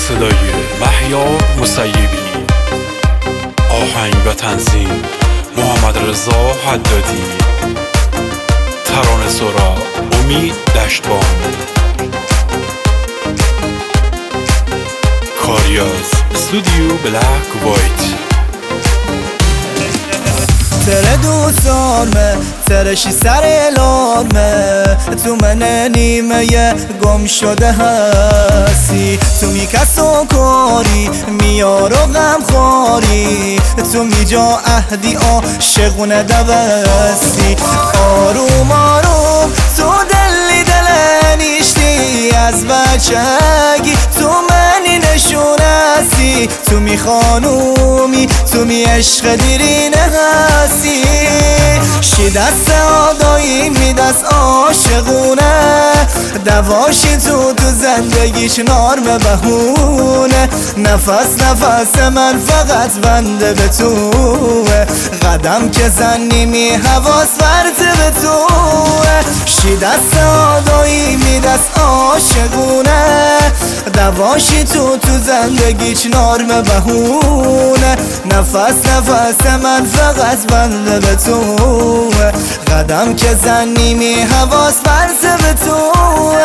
صدای مهیار مسیبی، آهنگ و تنظیم محمد رضا حدادی، ترانه سرا امید دشتبان، کاریاز استودیو بلک وایت. تره دوستانمه ترشی سر الارمه، تو من نیمه گم شده هستی، تو می کس و کاری میار و غم خاری، تو می جا اهدی عاشقونه دوستی، آروم آروم تو دلی دلنیشتی، از بچگی تو منی نشونستی، تو می خانومی تو می عشق دیرینه هستی، شی دست آدایی می دست عاشقونه، دواشی تو زندگیش نارم بهونه، نفس من فقط بنده به توه، قدم که زنی می حواس برده به توه، شی دست آدایی می دست عاشقونه، دواشی تو زندگیش نارم بهونه، نفس من فقط بنده به توه، قدم که زنی می حواس برده به توه.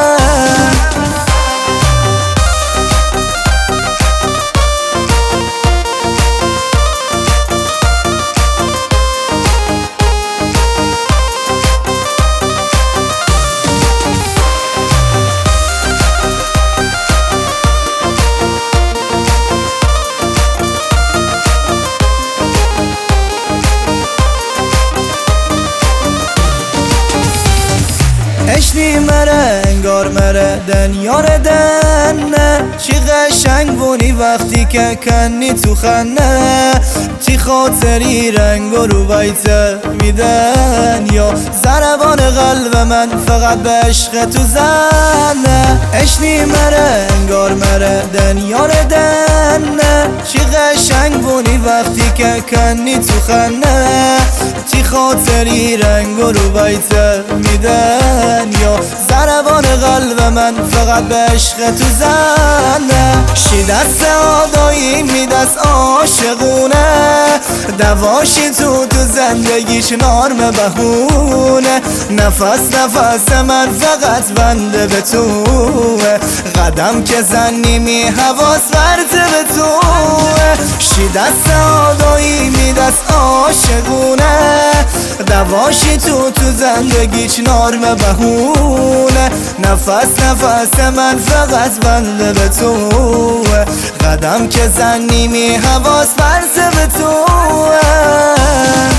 اشنی مره انگار مره دنیار دنه، چی قشنگ بونی وقتی که کنی تو خنه، چی خاطری رنگ رو بیته میدن، یا ضربان قلب من فقط به عشق تو زنه، اشنی مره انگار مره دنیار دنه، چی قشنگ بونی وقتی که کنی تو خنه، چی خاطری رنگ رو بیته میدن، یا ضربان قلب من فقط به عشق تو زنه، شی دست آدایی می دست عاشقونه، دواشی تو زندگیش نارم بهونه، نفس من فقط بنده به توه، قدم که زنی می حواس برده به توه، شی دست آدایی می دست عاشقونه، دواشی تو زندگیش نارم بهونه، نفس من فقط بنده به توه، قدم که زنی می حواس برده به توه.